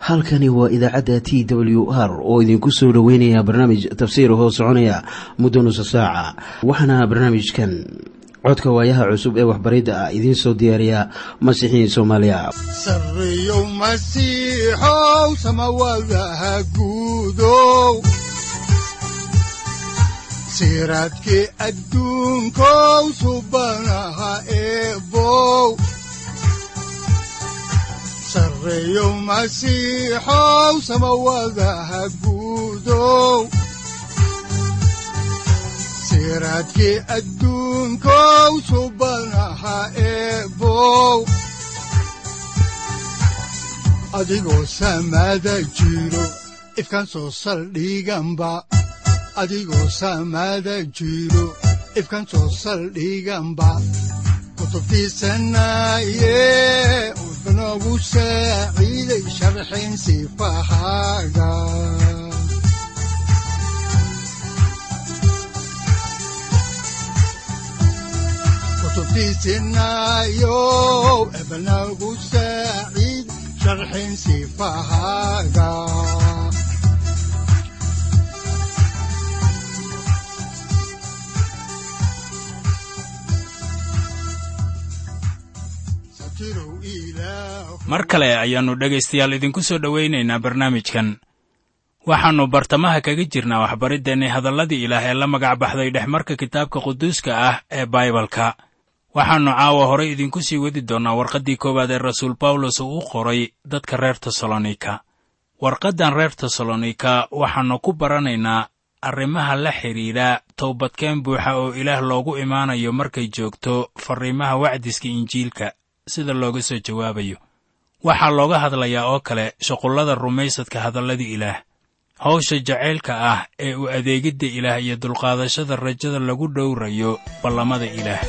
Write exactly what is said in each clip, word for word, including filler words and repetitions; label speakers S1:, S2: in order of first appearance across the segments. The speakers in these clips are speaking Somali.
S1: halkani waa idaacadda T W R oo idinku soo dhaweynaya barnaamij tafsiir hoo soconaya muddo nusu saaca. Waxaana barnaamijkan codka waayaha cusub ee waxbaridda ah idiin soo diyaariya Masiixiin Soomaaliya.
S2: Sarreeyo Masiixow samawadaha guudow, siraadkii adduunkow subanaha eebow. Sarreeyo Masiixow samawadaha guudow, siraadkii adduunkow subanaha eebow. Adigoo samada jiro ifkaan soo saldhiganba, adigoo samada jiro ifkaan soo saldhiganba. Kutubtiisanaye udnogu saaciiday sharxin sifahaaga. Kutubtiisanayo ebnagu saaciid sharxin sifahaaga.
S3: mar kale ayaannu dhegaystayaal idinku soo dhowaynaynaa barnaamijkan. waxaannu bartamaha kaga jirnaa waxbariddeenni hadalladii ilaah ee la magac baxday dhexmarka kitaabka quduuska ah ee baibalka. waxaannu caawa horay idinku sii wadi doonnaa warqaddii koowaad ee rasuul bawlos uu u qoray dadka reer tesalonika. warqaddan reer tesalonika waxaannu ku baranaynaa arrimaha la xidhiidha toobadkeen buuxa oo ilaah loogu imaanayo markay joogto farriimaha wacdiska injiilka sida looga soo jawaabayo. waxaa looga hadlayaa oo kale shuqullada rumaysadka hadalladii ilaah, hawsha jacaylka ah ee u adeegidda ilaah iyo dulqaadashada rajada lagu dhowrayo ballamada ilaah.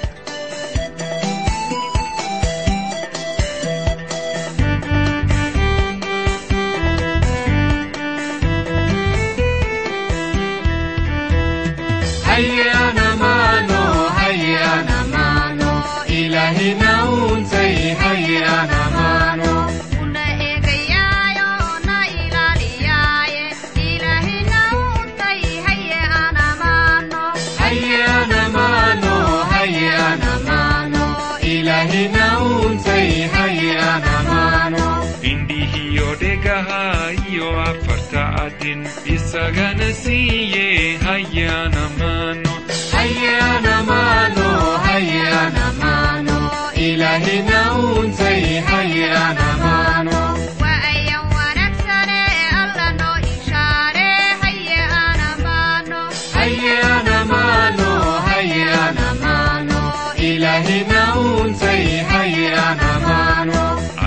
S4: isagana siiye hayana mano hayana mano hayana mano ilahina untay hayana mano
S5: wa ayan wanagsane alla noo ishaare hayana mano
S4: hayana mano hayana mano ilahina untay hayana mano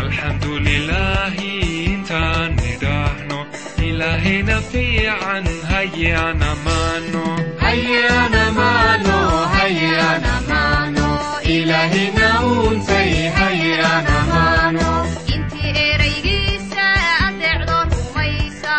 S4: alhamdulillahi intaan nidahno ilahina fiican hayana mano hayana mano hayana mano ilahina untay hayana mano
S5: intii eraygiisa adeecdo rumaysa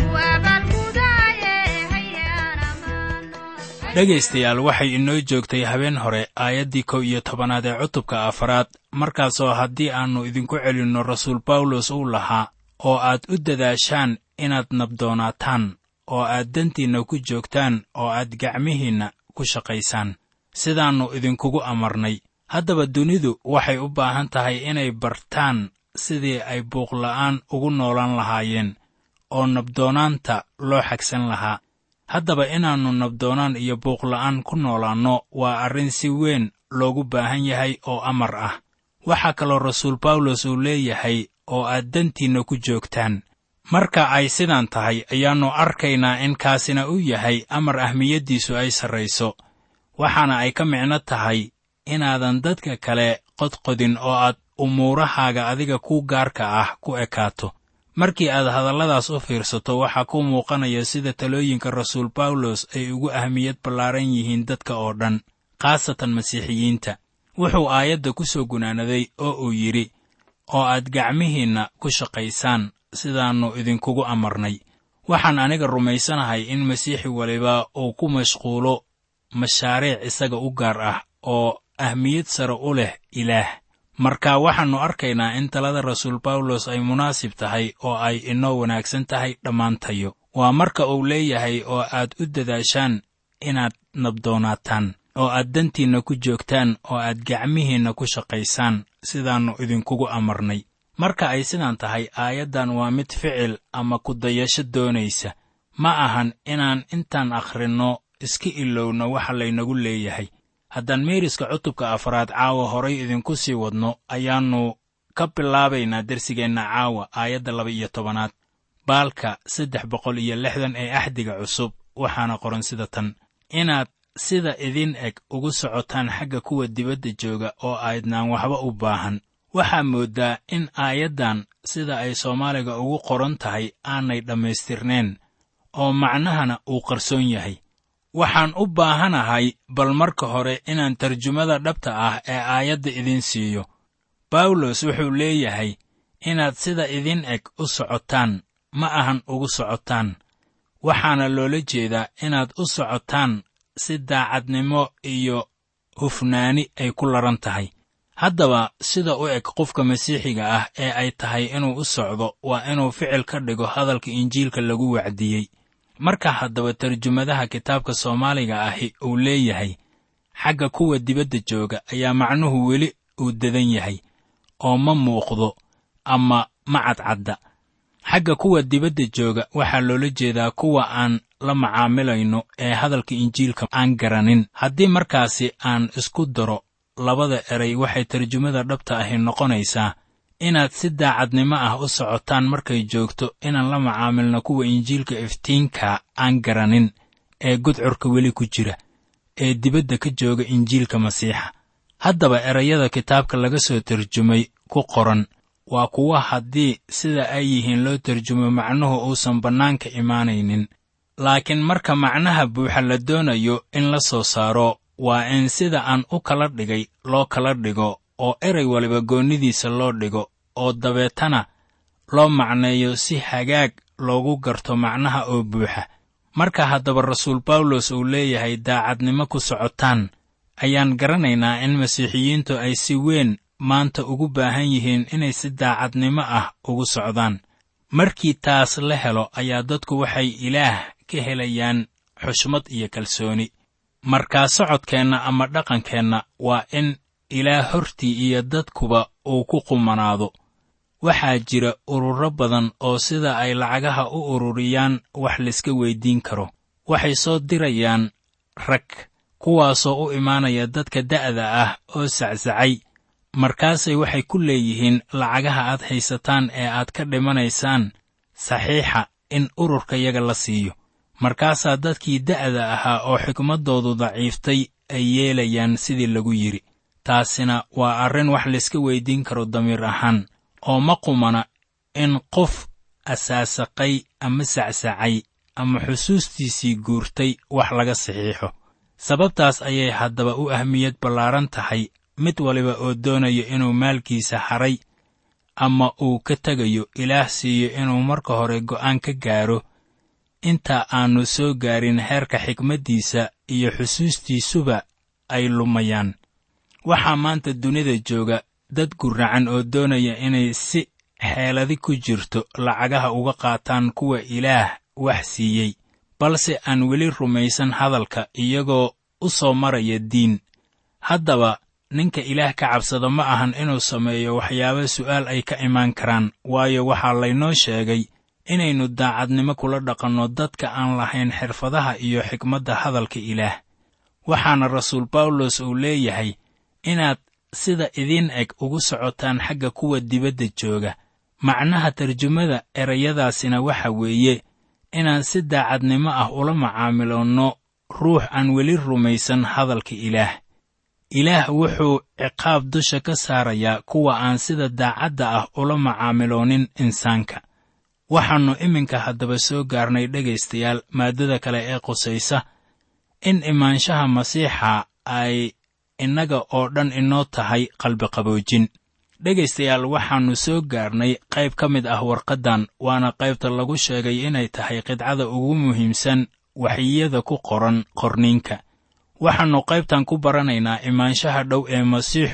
S5: waabaalmudaaye hayana mano.
S3: dhegaystayaal waxay inoo joogtay habeen hore aayaddii kow iyo tobanaad ee cutubka afaraad, markaasoo haddii aannu idinku celinno rasuul bawlos uu lahaa oo aad u dadaashaan inaad nabdoonaataan oo aad dantiinna ku joogtaan oo aad gacmihiinna ku shaqaysaan sidaannu idinkugu amarnay. haddaba dunidu waxay u baahan tahay inay bartaan sidii ay buuqla'aan ugu noolaan lahaayeen oo nabdoonaanta loo xagsan lahaa. haddaba inaannu nabdoonaan iyo buuqla'aan ku noolaanno waa arrin si weyn loogu baahan yahay oo amar ah. waxaa kaloo rasuul bawlos uu leeyahay oo aad dantiinna ku joogtaan. marka ay sidaan tahay ayaannu arkaynaa in kaasina uu yahay amar ahmiyaddiisu ay sarrayso, waxaana ay ka micno tahay inaadan dadka kale qodqodin oo aad umuurahaaga adiga ku gaarka ah ku ekaato. markii aad hadalladaas u fiirsato waxaa ku muuqanaya sida talooyinka rasuul bawlos ay ugu ahmiyad ballaaran yihiin dadka oo dhan, khaasatan masiixiyiinta. wuxuu aayadda ku soo gunaanaday oo uu yidhi, oo aad gacmihiinna ku shaqaysaan sidaannu idinkugu amarnay. waxaan aniga rumaysanahay in masiixi waliba uu ku mashquulo mashaariic isaga u gaar ah oo ahmiyad sare u leh ilaah. marka waxaannu arkaynaa in talada rasuul bawlos ay munaasib tahay oo ay inoo wanaagsan tahay dhammaantayo. waa marka uu leeyahay oo aad u dadaashaan inaad nabdoonaataan oo aad dantiinna ku joogtaan oo aad gacmihiinna ku shaqaysaan sidaannu idinkugu amarnay. marka ay sidaan tahay, aayaddan waa mid ficil ama ku dayasho doonaysa. ma ahan inaan intaan akhrinno iska ilowno waxa laynagu leeyahay. haddaan meeriska cutubka afraad caawa horay idinku sii wadno, ayaannu ka bilaabaynaa dersigeenna caawa aayadda laba iyo tobanaad baalka saddex boqol iyo lixdan ee axdiga cusub, waxaana qoran sida tan: inaad sida idin eg ugu socotaan xagga kuwa dibadda jooga oo aydnaan waxba u baahan. waxaa mooddaa in aayaddan sida ay Soomaaliga ugu qoran tahay aanay dhammaystirnayn, oo macnahana uu qarsoon yahay. waxaan u baahanahay bal marka hore inaan tarjumada dhabta ah ee aayadda idin siiyo. bawlos wuxuu leeyahay inaad sida idin eg u socotaan, ma ahan ugu socotaan. waxaana loola jeedaa inaad u socotaan si daacadnimo iyo hufnaani ay ku laran tahay. haddaba sida u eg qofka masiixiga ah ee ay tahay inuu u socdo waa inuu ficil ka dhigo hadalka injiilka lagu wacdiyey. marka haddaba tarjumadaha kitaabka Soomaaliga ahi uu leeyahay xagga kuwa dibadda jooga, ayaa macnuhu weli uu dadan yahay oo ma muuqdo ama ma cadcadda. xagga kuwa dibadda jooga waxaa loola jeedaa kuwa aan la macaamilayno ee hadalka injiilka aan garanin. haddii markaasi aan isku daro labada eray, waxay tarjumada dhabta ahi noqonaysaa inaad si daacadnimo ah u socotaan markay joogto inaan la macaamilno kuwa injiilka iftiinka aan garanin ee gudcurka weli ku jira, ee dibadda ka jooga injiilka masiixa. haddaba erayada kitaabka laga soo tarjumay ku qoran waa kuwa haddii sida ay yihiin loo tarjumo macnuhu uusan bannaanka imaanaynin. laakiin marka macnaha buuxa la doonayo in la soo saaro, waa in sida aan u kala dhigay loo kala dhigo oo eray waliba goonnidiisa loo dhigo, oo dabeetana loo macneeyo si hagaag loogu garto macnaha oo buuxa. marka haddaba rasuul bawlos uu leeyahay daacadnimo ku socotaan, ayaan garanaynaa in masiixiyiintu ay si weyn maanta ugu baahan yihiin inay si daacadnimo ah ugu socdaan. markii taas la helo ayaa dadku waxay ilaah ka helayaan xushmad iyo kalsooni. markaa socodkeenna ama dhaqankeenna waa in ilaah hortii iyo dadkuba uu ku qumanaado. waxaa jira ururo badan oo sida ay lacagaha u ururiyaan wax layska weyddiin karo. waxay soo dirayaan rag, kuwaasoo u imaanaya dadka da'da ah oo sacsacay. markaasay waxay ku leeyihiin lacagaha aad haysataan ee aad ka dhimanaysaan saxiixa in ururkayaga la siiyo. markaasaa dadkii da'da ahaa oo xikmaddoodu daciiftay ay yeelayaan sidii lagu yidhi. taasina waa arrin wax layska weyddiin karo damiir ahaan, oo ma qumana in qof asaasaqay ama sacsacay ama xusuustiisii guurtay wax laga saxiixo. sababtaas ayay haddaba u ahmiyad ballaaran tahay mid waliba oo doonayo inuu maalkiisa haray ama uu ka tegayo ilaah siiyo inuu marka hore go'aan ka gaaro inta aannu soo gaarin heerka xikmaddiisa iyo xusuustiisuba ay lumayaan. waxaa maanta dunida jooga dad gurracan oo doonaya inay si xeeladi ku jirto lacagaha uga qaataan kuwa ilaah wax siiyey, balse aan weli rumaysan hadalka iyagoo u soo maraya diin. haddaba ninka ilaah ka cabsada ma ahan inuu sameeyo waxyaabo su'aal ay ka imaan karaan, waayo waxaa laynoo sheegay inaynu daacadnimo kula dhaqanno dadka aan lahayn xirfadaha iyo xikmadda hadalka ilaah. waxaana rasuul bawlos uu leeyahay inaad sida idin eg ugu socotaan xagga kuwa dibadda jooga. macnaha tarjumada erayadaasina waxa weeye inaan si daacadnimo ah ula macaamiloonno ruux aan weli rumaysan hadalka ilaah. ilaah wuxuu ciqaab dusha ka saarayaa kuwa aan sida daacadda ah ula macaamiloonin insaanka. waxaannu iminka haddaba soo gaarnay dhegaystayaal maaddada kale ee qusaysa in imaanshaha masiixa ay innaga oo dhan inoo tahay qalbiqaboojin. dhegaystayaal, waxaannu soo gaarnay qayb ka mid ah warqaddan, waana qaybta lagu sheegay inay tahay qidcada ugu muhiimsan waxyiyada ku qoran qorniinka. waxaannu qaybtan ku baranaynaa imaanshaha dhow ee masiixu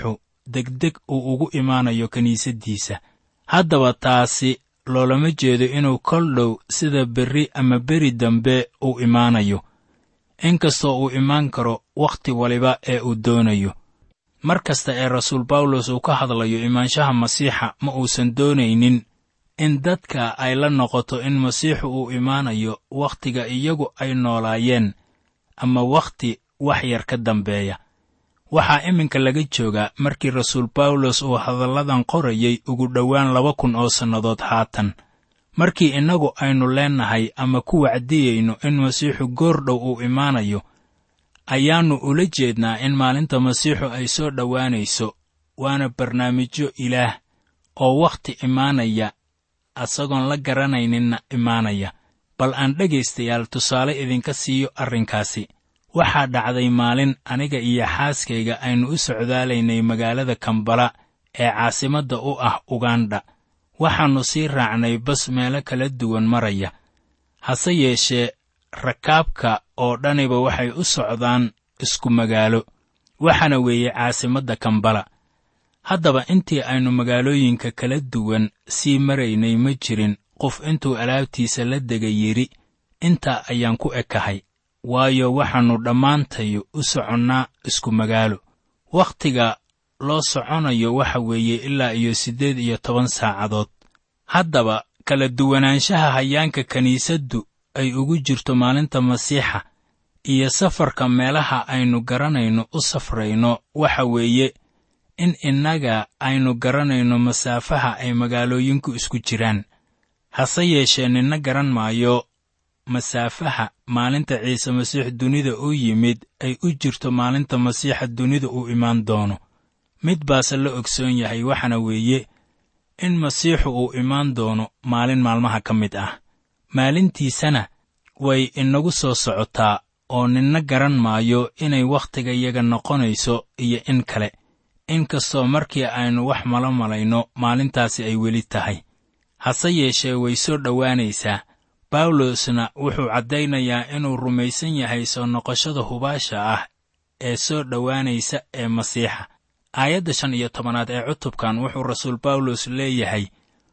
S3: degdeg uu ugu imaanayo kiniisaddiisa. haddaba taasi loolama jeedo inuu kol dhow sida berri ama beri dambe uu imaanayo, inkastoo uu imaan karo wakhti waliba ee uu doonayo. mar kasta ee rasuul bawlos uu ka hadlayo imaanshaha masiixa ma uusan doonaynin in dadka ay la noqoto in masiixu uu imaanayo wakhtiga iyagu ay noolaayeen ama wakhti wax yar ka dambeeya. waxaa iminka laga joogaa markii rasuul bawlos uu hadalladan qorayay ugu dhowaan laba kun oo sannadood haatan, markii innagu aynu leennahay ama ku wacdiyayno in masiixu goor dhow uu imaanayo, ayaannu ula jeednaa in maalinta masiixu ay soo dhowaanayso, waana barnaamijyo ilaah oo wakhti imaanaya asagoon la garanayninna imaanaya. bal aan dhegaystayaal tusaale idinka siiyo arrinkaasi. waxaa dhacday maalin aniga iyo xaaskayga aynu u socdaalaynay magaalada Kambala ee caasimadda u ah Uganda. waxaannu sii raacnay bas meelo kala duwan maraya. hase yeeshee rakaabka oo dhaniba waxay u socdaan isku magaalo, waxaana weeye caasimadda Kambala. haddaba intii aynu magaalooyinka kala duwan sii maraynay ma jirin qof intuu alaabtiisa la degay yidhi, intaa ayaan ku ekahay, waayo waxaannu dhammaantayo u soconnaa isku magaalo. wakhtiga loo soconayo waxa weeye ilaa iyo siddeed iyo toban saacadood. haddaba kala duwanaanshaha hayaanka kiniisaddu ay ugu jirto maalinta masiixa iyo safarka meelaha aynu garanayno u safrayno waxa weeye in innaga aynu garanayno masaafaha ay magaalooyinku isku jiraan. hase yeeshee ninna garan maayo masaafaha maalinta ciise masiix dunida u yimid ay u jirto maalinta masiixa dunida uu imaan doono. mid baase la ogsoon yahay, waxaana weeye in masiixu uu imaan doono maalin maalmaha ka mid ah. maalintiisana way inagu soo socotaa, oo ninna garan maayo inay wakhtigayaga noqonayso iyo in kale, inkastoo markii aynu wax mala malayno maalintaasi ay weli tahay. hase yeeshee way soo dhowaanaysaa. bawlosna wuxuu caddaynayaa inuu rumaysan yahay soo noqoshada hubaasha ah ee soo dhowaanaysa ee masiixa. aayadda shan iyo tobanaad ee cutubkan wuxuu rasuul bawlos leeyahay,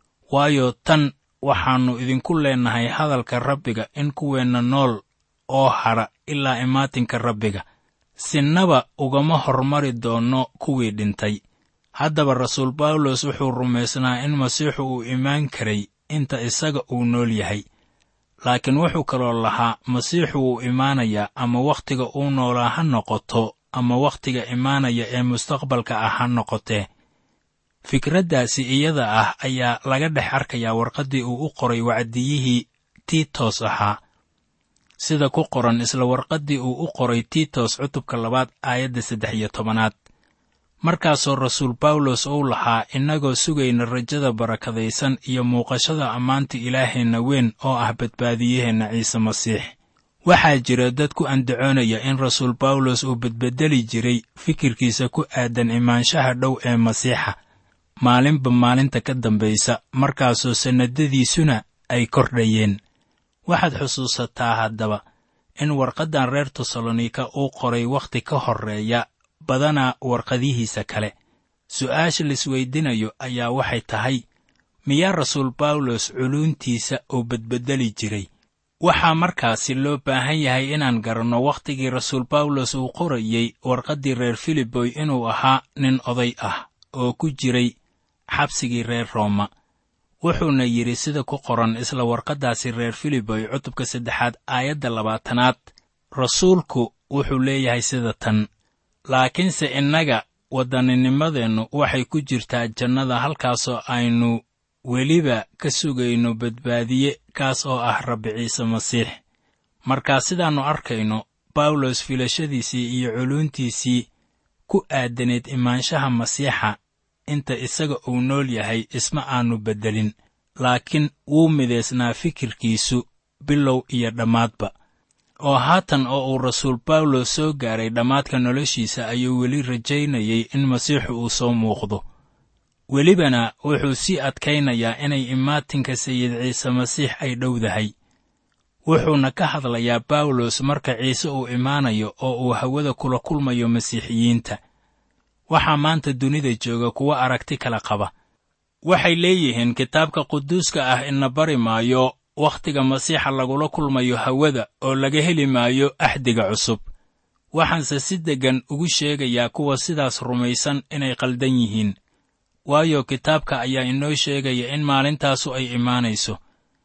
S3: waayo tan waxaannu idinku leennahay hadalka Rabbiga in kuweenna nool oo hadha ilaa imaatinka Rabbiga, sinnaba ugama hormari doonno kuwii dhintay. haddaba rasuul bawlos wuxuu rumaysnaa in masiixu uu imaan karay inta isaga uu nool yahay, laakiin wuxuu kaloo lahaa masiixu wuu imaanayaa ama wakhtiga uu noolaa ha noqoto ama wakhtiga imaanaya ee mustaqbalka ah ha noqotee. fikraddaasi iyada ah ayaa laga dhex arkayaa warqaddii uu u qoray wacdiyihii tiitos ahaa, sida ku qoran isla warqaddii uu u qoray tiitos cutubka labaad aayadda saddex iyo tobanaad. markaasoo rasuul bawlos uu lahaa, innagoo sugayna rajada barakadaysan iyo muuqashada ammaanta ilaaheenna weyn oo ah badbaadiyaheenna ciise masiix. waxaa jira dad ku andacoonaya in rasuul bawlos uu bedbeddeli jiray fikirkiisa ku aadan imaanshaha dhow ee masiixa maalinba maalinta ka dambaysa, markaasoo sannadadiisuna ay kordhayeen. waxaad xusuusataa haddaba in warqaddan reer tesalonika uu qoray wakhti ka horreeya badanaa warqadihiisa kale. su'aasha laisweydinayo ayaa waxay tahay, miyaa rasuul bawlos culuuntiisa uu bedbeddeli jiray? waxaa markaasi loo baahan yahay inaan garanno wakhtigii rasuul bawlos uu qorayey warqaddii reer filiboy inuu ahaa nin oday ah oo ku jiray xabsigii reer rooma. wuxuuna yidhi sida ku qoran isla warqaddaasi reer filiboy cutubka saddexaad aayadda labaatanaad, rasuulku wuxuu leeyahay sida tan, laakiinse innaga waddaninimadeennu waxay ku jirtaa jannada, halkaasoo aynu weliba ka sugayno badbaadiye, kaas oo ah Rabbi ciise masiix. markaa sidaannu arkayno, bawlos filashadiisii iyo culuuntiisii ku aadaneed imaanshaha masiixa inta isaga uu nool yahay isma aanu beddelin, laakiin wuu midaysnaa fikirkiisu bilow iyo dhammaadba. oo haatan oo uu rasuul bawlos soo gaaray dhammaadka noloshiisa ayuu weli rajaynayay in masiixu uu soo muuqdo. welibana wuxuu sii adkaynayaa inay imaatinka sayid ciise masiix ay dhowdahay. wuxuuna ka hadlayaa bawlos marka ciise uu imaanayo oo uu hawada kula kulmayo masiixiyiinta. waxaa maanta dunida jooga kuwa aragti kala qaba. waxay leeyihiin kitaabka quduuska ah ina bari maayo wakhtiga masiixa lagula kulmayo hawada oo laga heli maayo axdiga cusub. waxaanse si deggan ugu sheegayaa kuwa sidaas rumaysan inay qaldan yihiin, waayo kitaabka ayaa inoo sheegaya in maalintaasu ay imaanayso.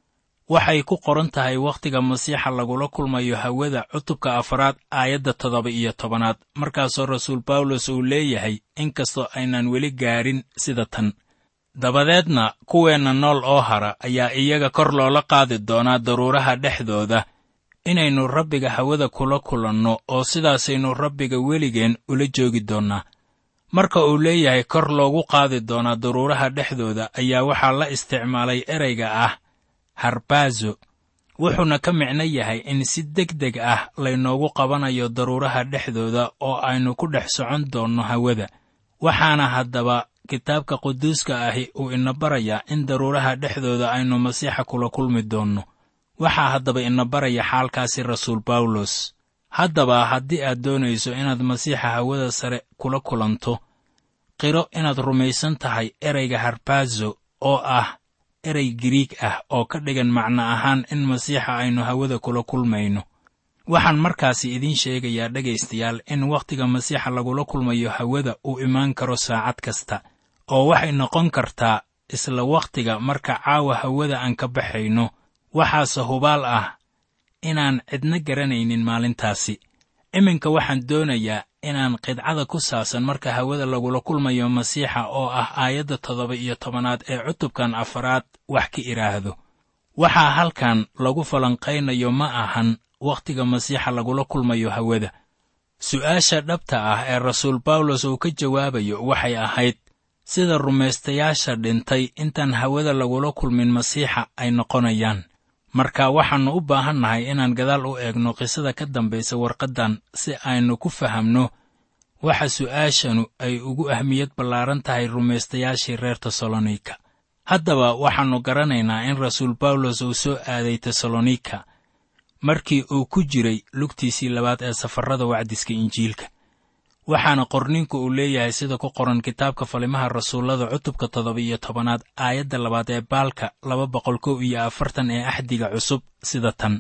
S3: waxay ku qoran tahay wakhtiga masiixa lagula kulmayo hawada cutubka afaraad aayadda toddoba iyo tobanaad, markaasoo rasuul bawlos uu leeyahay in kastoo aynan weli gaarin sida tan. dabadeedna kuweenna nool oo hara ayaa iyaga kor loola qaadi doonaa daruuraha dhexdooda, inaynu rabbiga hawada kula kulanno oo sidaasaynu rabbiga weligeen ula joogi doonnaa. marka uu leeyahay kor loogu qaadi doonaa daruuraha dhexdooda ayaa waxaa la isticmaalay ereyga ah harbaazo, wuxuuna ka micno yahay in si degdeg ah laynoogu qabanayo daruuraha dhexdooda oo aynu ku dhex socon doonno hawada. waxaana haddaba kitaabka quduuska ahi uu ina barayaa in daruuraha dhexdooda aynu masiixa kula kulmi doonno. waxaa haddaba ina baraya xaalkaasi rasuul bawlos. haddaba haddii aad doonayso inaad masiixa hawada sare kula kulanto, qiro inaad rumaysan tahay ereyga harbaazo oo ah erey giriig ah oo ka dhigan macno ahaan in masiixa aynu hawada kula kulmayno. waxaan markaasi idiin sheegayaa dhegaystayaal in wakhtiga masiixa lagula kulmayo hawada uu imaan karo saacad kasta, oo waxay noqon kartaa isla wakhtiga marka caawa hawada aan ka baxayno. waxaase hubaal ah inaan cidna garanaynin maalintaasi. iminka waxaan doonayaa inaan qidcada ku saabsan marka hawada lagula kulmayo masiixa oo ah aayadda toddoba iyo tobanaad ee cutubkan afaraad wax ka idhaahdo. waxaa halkan lagu falanqaynayo ma ahan wakhtiga masiixa lagula kulmayo hawada. su'aasha dhabta ah ee rasuul bawlos uu ka jawaabayo waxay ahayd sida rumaystayaasha dhintay intaan hawada lagula kulmin masiixa ay noqonayaan. marka waxaannu u baahannahay inaan gadaal u eegno qisada ka dambaysa warqaddan si aynu ku fahamno waxa su'aashanu ay ugu ahmiyad ballaaran tahay rumaystayaashii reer tesalonika. haddaba waxaannu garanaynaa in rasuul bawlos uu soo aaday tesalonika markii uu ku jiray lugtiisii labaad ee safarrada wacdiska injiilka. waxaana qorninku uu leeyahay sida ku qoran kitaabka falimaha rasuullada cutubka toddoba iyo tobanaad aayadda labaad ee baalka laba boqol kow iyo afartan ee axdiga cusub sida tan.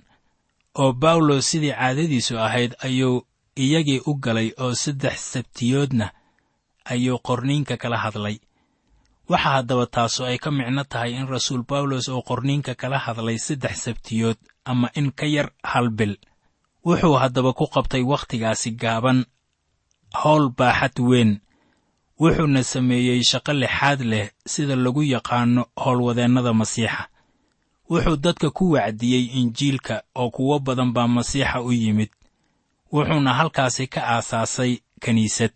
S3: oo bawlos sidii caadadiisu ahayd ayuu iyagii u galay oo saddex sabtiyoodna ayuu qorniinka kala hadlay. waxa haddaba taasu ay ka micno tahay in rasuul bawlos uu qorniinka kala hadlay saddex sabtiyood ama in ka yar hal bil. wuxuu haddaba ku qabtay wakhtigaasi gaaban howl baaxad weyn, wuxuuna sameeyey shaqo lixaad leh sida lagu yaqaanno howlwadeennada masiixa. wuxuu dadka ku wacdiyey injiilka oo kuwo badan baa masiixa u yimid. wuxuuna halkaasi ka aasaasay kiniisad.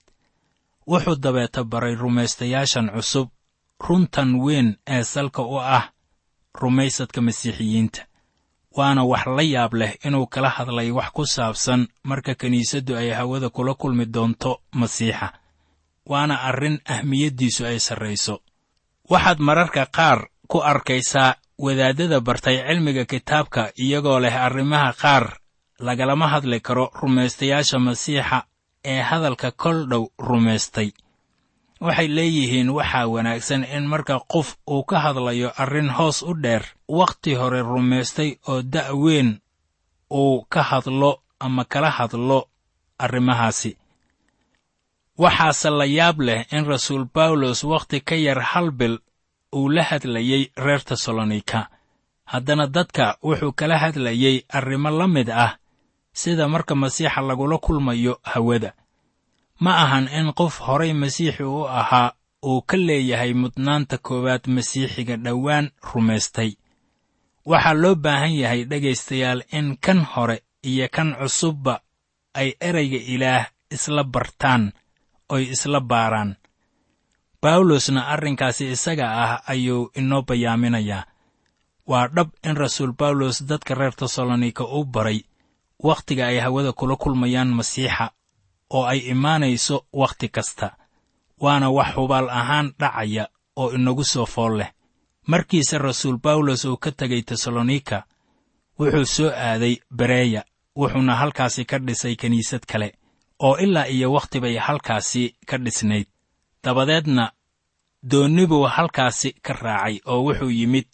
S3: wuxuu dabeeta baray rumaystayaashan cusub runtan weyn ee salka u ah rumaysadka masiixiyiinta. waana wax la yaab leh inuu kala hadlay wax ku saabsan marka kiniisaddu ay hawada kula kulmi doonto masiixa. waana arrin ahmiyaddiisu ay sarrayso. waxaad mararka qaar ku arkaysaa wadaaddada bartay cilmiga kitaabka iyagoo leh arrimaha qaar lagalama hadli karo rumaystayaasha masiixa ee hadalka kol dhow rumaystay. waxay leeyihiin waxaa wanaagsan in marka qof uu ka hadlayo arrin hoos u dheer wakhti hore rumaystay oo da' weyn uu ka hadlo ama kala hadlo arrimahaasi. waxaase la yaab leh in rasuul bawlos wakhti ka yar hal bil uu la hadlayey reer tesalonika. haddana dadka wuxuu kala hadlayey arrimo la mid ah sida marka masiixa lagula kulmayo hawada. ma ahan in qof horay masiixi u ahaa uu ka leeyahay mudnaanta koowaad masiixiga dhowaan rumaystay. waxaa loo baahan yahay dhegaystayaal in kan hore iyo kan cusubba ay erayga ilaah isla bartaan oy isla baaraan. bawlosna arrinkaasi isaga ah ayuu inoo bayaaminayaa. waa dhab in rasuul bawlos dadka reer tesalonika u baray wakhtiga ay hawada kula kulmayaan masiixa oo ay imaanayso wakhti kasta. waana wax hubaal ahaan dhacaya oo inagu soo fool leh. markiise rasuul bawlos uu ka tegay tesalonika wuxuu soo aaday bereya, wuxuuna halkaasi ka dhisay kiniisad kale oo ilaa iyo wakhti bay halkaasi ka dhisnayd. dabadeedna doonni buu halkaasi ka raacay oo wuxuu yimid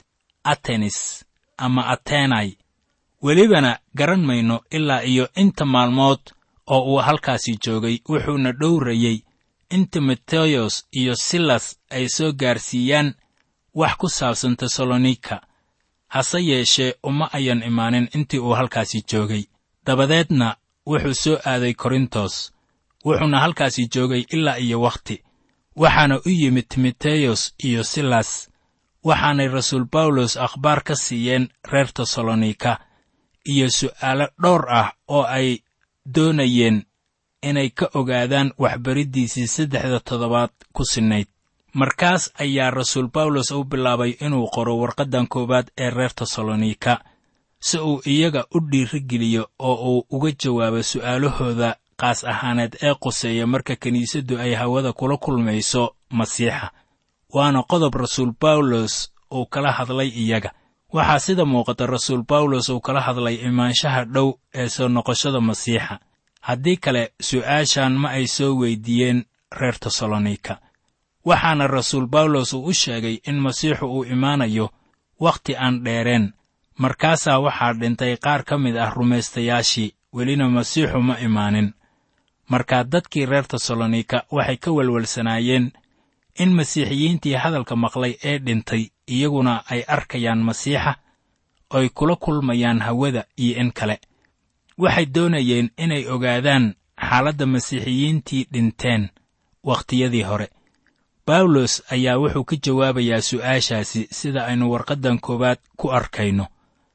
S3: atenis ama atenai. welibana garan mayno ilaa iyo inta maalmood oo uu halkaasi joogay, wuxuuna dhowrayey in timoteyos iyo silas ay soo gaarsiiyaan wax ku saabsan tesalonika. hase yeeshee uma ayan imaanin intii uu halkaasi joogay. dabadeedna wuxuu soo aaday korintos, wuxuuna halkaasi joogay ilaa iyo wakhti. waxaana u yimid timoteyos iyo silas, waxaanay rasuul bawlos akhbaar ka siiyeen reer tesalonika iyo su'aalo dhowr ah oo ay doonayeen inay ka ogaadaan waxbariddiisii saddexda toddobaad ku sinnayd. markaas ayaa rasuul bawlos u bilaabay inuu qoro warqaddan koowaad ee reer tesalonika si uu iyaga u dhiirigeliyo oo uu uga jawaabo su'aalahooda qaas ahaaneed ee quseeya marka kiniisaddu ay hawada kula kulmayso masiixa. waana qodob rasuul bawlos uu kala hadlay iyaga. waxaa sida muuqata rasuul bawlos uu kala hadlay imaanshaha dhow ee soo noqoshada masiixa. haddii kale su'aashan ma ay soo weyddiiyeen reer tesalonika. waxaana rasuul bawlos uu u sheegay in masiixu uu imaanayo wakhti aan dheereen. markaasaa waxaa dhintay qaar ka mid ah rumaystayaashii, welina masiixu ma imaanin. markaa dadkii reer tesalonika waxay ka welwelsanaayeen in masiixiyiintii hadalka maqlay ee dhintay iyaguna ay arkayaan masiixa oy kula kulmayaan hawada iyo in kale. waxay doonayeen inay ogaadaan xaaladda masiixiyiintii dhinteen wakhtiyadii hore. bawlos ayaa wuxuu ka jawaabayaa su'aashaasi sida aynu warqaddan koowaad ku arkayno.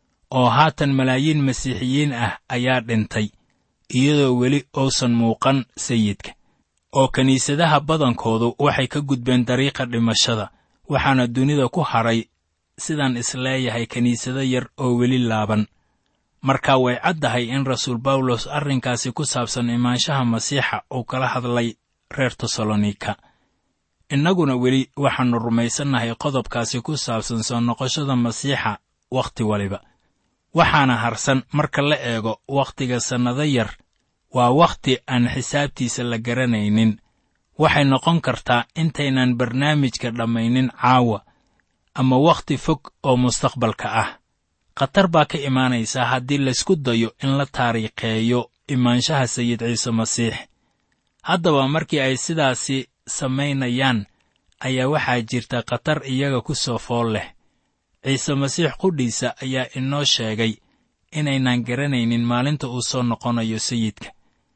S3: oo haatan malaayiin masiixiyiin ah ayaa dhintay iyadoo weli uusan muuqan sayidka. oo kiniisadaha badankoodu waxay ka gudbeen dariiqa dhimashada, waxaana dunida ku hadhay sidaan isleeyahay kiniisado yar oo weli laaban. markaa way caddahay in rasuul bawlos arrinkaasi ku saabsan imaanshaha masiixa uu kala hadlay reer tesalonika. innaguna weli waxaannu rumaysannahay qodobkaasi ku saabsan soo noqoshada masiixa wakhti waliba. waxaana harsan marka la eego wakhtiga sannado yar, waa wakhti aan xisaabtiisa la garanaynin. waxay noqon kartaa intaynan barnaamijka dhammaynin caawa, ama wakhti fog oo mustaqbalka ah. khatar baa ka imaanaysa haddii laysku dayo in la taariikheeyo imaanshaha sayid ciise masiix. haddaba markii ay sidaasi samaynayaan ayaa waxaa jirta khatar iyaga ku soo fool leh. ciise masiix qudhiisa ayaa inoo sheegay inaynan garanaynin maalinta uu soo noqonayo sayidka.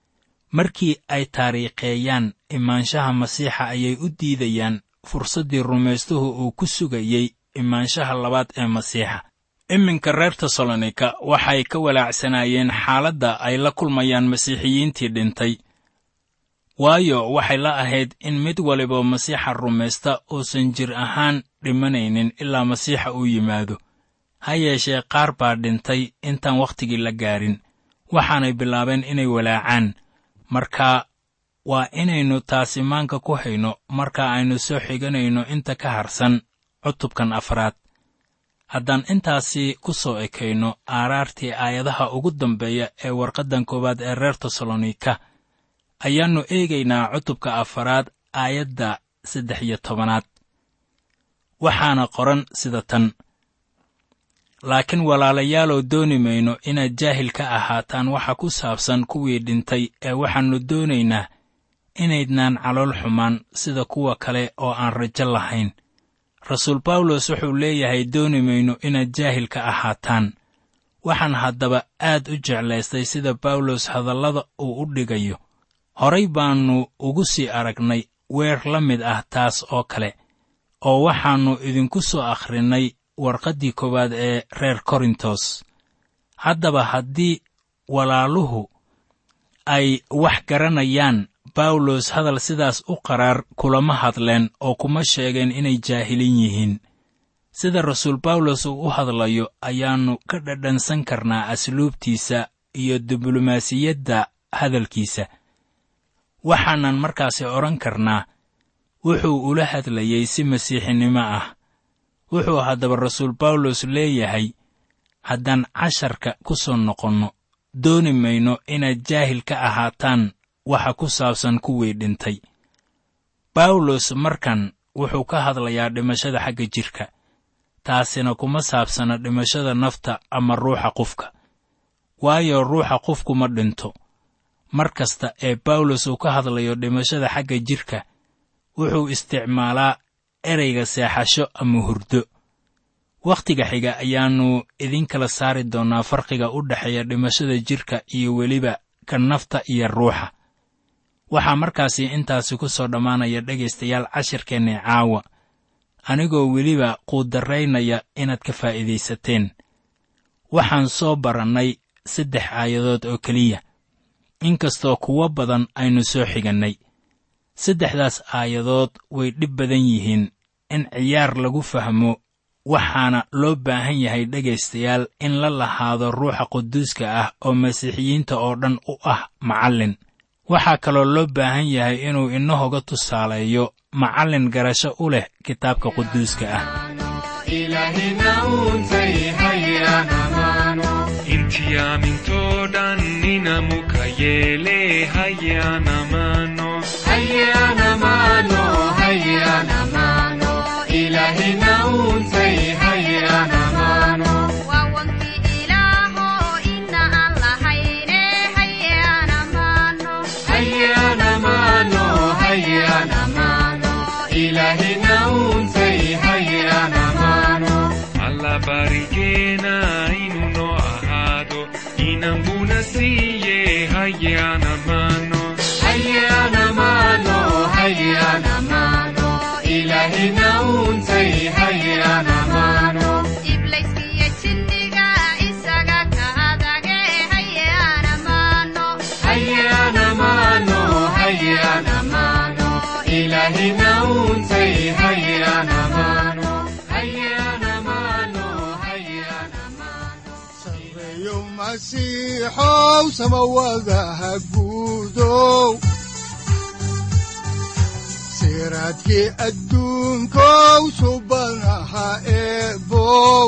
S3: markii ay taariikheeyaan imaanshaha masiixa ayay u diidayaan fursaddii rumaystuhu uu ku sugayey imaanshaha labaad ee masiixa. iminka reer tesalonika waxay ka walaacsanaayeen xaaladda ay la kulmayaan masiixiyiintii dhintay. waayo waxay la ahayd in mid waliba masiixa rumaysta uusan jir ahaan dhimanaynin ilaa masiixa uu yimaado. ha yeeshee qaar baa dhintay intaan wakhtigii la gaarin, waxaanay bilaabeen inay walaacaan. markaa waa inaynu taasi maanka ku hayno marka aynu soo xiganayno inta ka harsan cutubkan afraad. haddaan intaasi ku soo ekayno aaraartii aayadaha ugu dambeeya ee warqaddan koowaad ee reer tesalonika, ayaannu eegaynaa cutubka afaraad aayadda saddex iyo tobanaad. waxaana qoran sida tan: laakiin walaalayaalow dooni mayno inaad jaahil ka ahaataan waxa ku saabsan kuwii dhintay ee waxaannu doonaynaa inaydnaan calool xumaan sida kuwa kale oo aan rajo lahayn. rasuul bawlos wuxuu leeyahay dooni mayno inaad jaahil ka ahaataan. waxaan haddaba aad u jeclaystay sida bawlos hadallada uu u dhigayo. horay baannu ugu sii aragnay weer la mid ah taas oo kale, oo waxaannu idinku soo akhrinnay warqaddii koowaad ee reer korintos. haddaba haddii walaaluhu ay wax garanayaan, bawlos hadal sidaas u qaraar kulama hadleen oo kuma sheegeen inay jaahilin yihiin. sida rasuul bawlos uu u hadlayo ayaannu ka dhadhansan karnaa asluubtiisa iyo diblomaasiyadda hadalkiisa. waxaanan markaasi odhan karnaa wuxuu ula hadlayey si masiixinimo ah. wuxuu haddaba rasuul bawlos leeyahay, haddaan casharka ku soo noqonno, dooni mayno inaad jaahil ka ahaataan waxa ku saabsan kuwii dhintay. bawlos markan wuxuu ka hadlayaa dhimashada xagga jidhka, taasina kuma saabsana dhimashada nafta ama ruuxa qofka, waayo ruuxa qofku ma dhinto. mar kasta ee bawlos uu ka hadlayo dhimashada xagga jidhka, wuxuu isticmaalaa ereyga seexasho ama hurdo. wakhtiga xiga ayaannu idin kala saari doonnaa farqiga u dhexeeya dhimashada jidhka iyo weliba ka nafta iyo ruuxa. waxaa markaasi intaasi ku soo dhammaanaya dhegaystayaal cashirkeennii caawa, anigoo weliba quudaraynaya inaad ka faa'iidaysateen. waxaan soo barannay saddex aayadood oo keliya, inkastoo kuwo badan aynu soo xigannay. saddexdaas aayadood way dhib badan yihiin in ciyaar lagu fahmo, waxaana loo baahan yahay dhegaystayaal in la lahaado ruuxa quduuska ah oo masiixiyiinta oo dhan u ah macallin. waxaa kaloo loo baahan yahay inuu inahoga tusaaleeyo macallin garasho u leh kitaabka quduuska ah.
S4: intii aamintoo dhan ninamuka yeele hayyaanamaano hayyaanamaano hayyaanamaano ilaahina uuntay hayyaanamaano
S5: waa wankii ilaaho inna aan lahayne hayyaanamaano
S4: hayyaanamaano hayyaanamaano ilaahina uuntay hayyaanamaano alla barigeena inu noo ahaado inanbuna siiye hayyaanamaano hayyaanamaano hayyaanamaano ilaahina uuntay hayyaanamaano
S5: iblayskiyo jinniga isaga ka adage hayyaanamaano
S4: hayyaanamaano hayyaanamaano ilaahina uuntay hayyaanamaano hayyaanamaano hayyaanamaano
S2: sareeyo masiixow samawadaha guudow siraadkii adduunkow subanaha eebow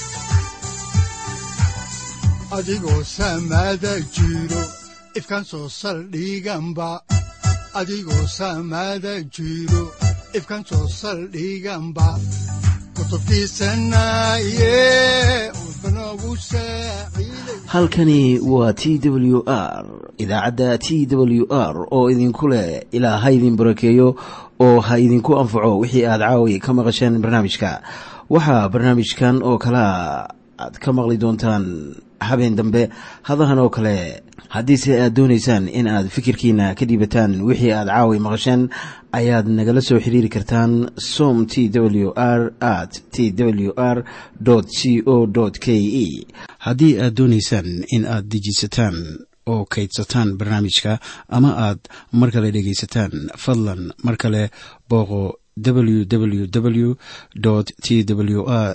S2: adigoo samada jiro ifkaan soo saldhiganba adigoo samada jiro ifkaan soo saldhiganba kutubtiisanaye udbanogu saaciiday.
S1: halkani waa t w r, idaacadda t w r oo idinku leh ilaa ha idin barakeeyo oo ha idinku anfaco wixii aad caawi ka maqasheen barnaamijka. waxaa barnaamijkan oo kalea aad ka maqli doontaan habeen dambe hadahan oo kale. haddiise aad doonaysaan in aad fikirkiina ka dhiibataan wixii aad caawi maqasheen, ayaad nagala soo xiriiri kartaan som t w r at t w r c o k e. haddii aad doonaysaan in aad dejisataan oo kaydsataan barnaamijka ama aad mar kale dhegaysataan, fadlan mar kale booqo w w w t w r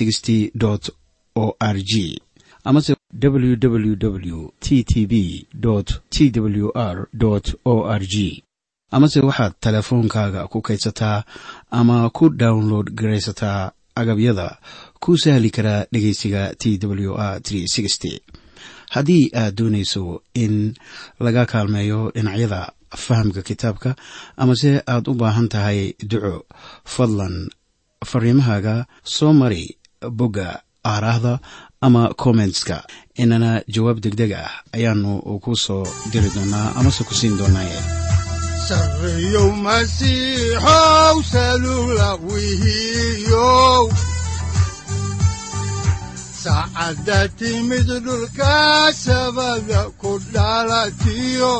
S1: o r g amase w w w t t b t w r o r g. amase waxaad teleefoonkaaga ku kaydsataa ama ku download garaysataa agabyada ku sahli karaa dhegaysiga t w r haddii aad doonayso in laga kaalmeeyo dhinacyada fahamka kitaabka amase aad u baahan tahay duco, fadlan fariimahaaga soo mari bogga aaraahda ama commentska, inana jawaab degdeg ah ayaanu ku soo diri doonaa amase ku siin doonaaye.
S2: sareeyow masiixow salula wihiyow saacadda timid dhulka sabada ku dhalatiyo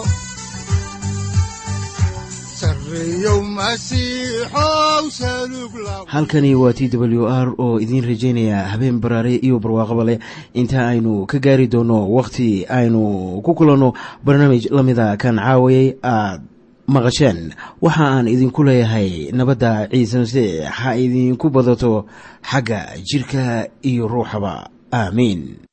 S2: sareeyow masiixow salug la
S1: halkani waa t w r oo idiin rajaynaya habeen baraare iyo barwaaqaba leh, inta aynu ka gaari doono wakhti aynu ku kulanno barnaamij la mida kan caawayay aad maqasheen. waxa aan idinku leeyahay nabadda ciise masiix ha idinku badato xagga jidhka iyo ruuxaba. aamiin.